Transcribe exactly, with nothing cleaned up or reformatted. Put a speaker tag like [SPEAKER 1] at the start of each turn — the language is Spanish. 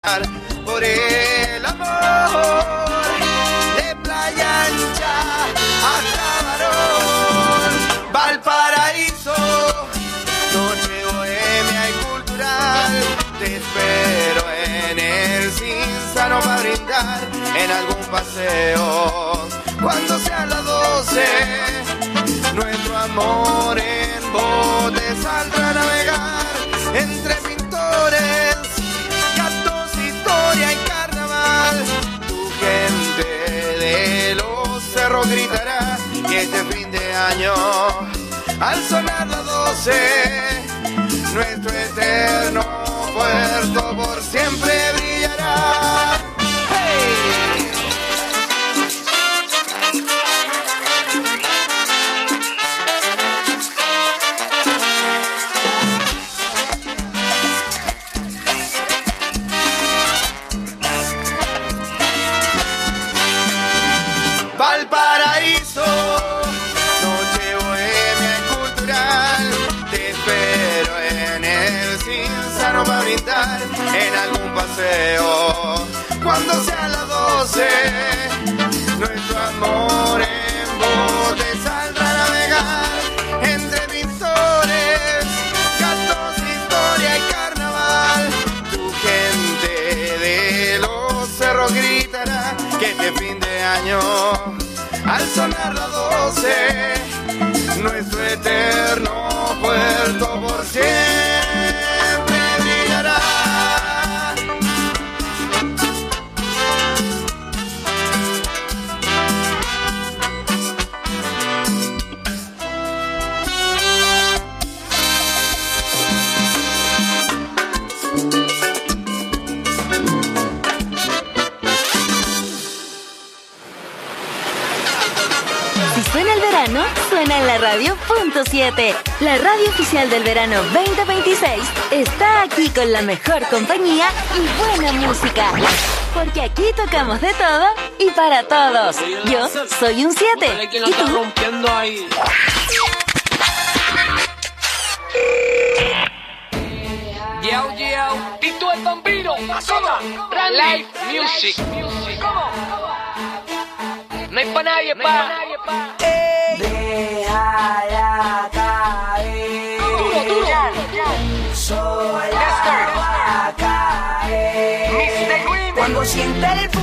[SPEAKER 1] por el amor. De Playa Ancha hasta Barón, Valparaíso, noche bohemia y cultural. Te espero en el Cinzano para brindar en algún paseo. Cuando sean las doce, nuestro amor en bote saldrá a navegar entre pintores, gatos, historia y carnaval. Tu gente de los cerros gritará que este fin de año, al sonar las doce, nuestro eterno puerto por siempre brillará. ¡Hey! Valparaíso, noche bohemia y cultural. Te espero en el Cinzano para brindar en algún paseo. Cuando sean las doce, nuestro amor en bote saldrá a navegar entre pintores, gatos, historia y carnaval. Tu gente de los cerros gritará que este fin de año, al sonar las doce, nuestro eterno puerto por siempre brillará.
[SPEAKER 2] Suena el verano, suena en la radio punto siete. La radio oficial del verano veinte veintiséis está aquí con la mejor compañía y buena música. Porque aquí tocamos de todo y para todos. Yo soy un siete. ¿Y tú?
[SPEAKER 3] Rompiendo ahí. Yo, yo, Tito el Bambino, Azona, Live Music. ¿Cómo? No hay pa' nadie, pa'.
[SPEAKER 4] Déjala caer.
[SPEAKER 3] Duro, duro.
[SPEAKER 4] Sola va a caer.
[SPEAKER 3] mister Green.
[SPEAKER 4] Cuando sienta el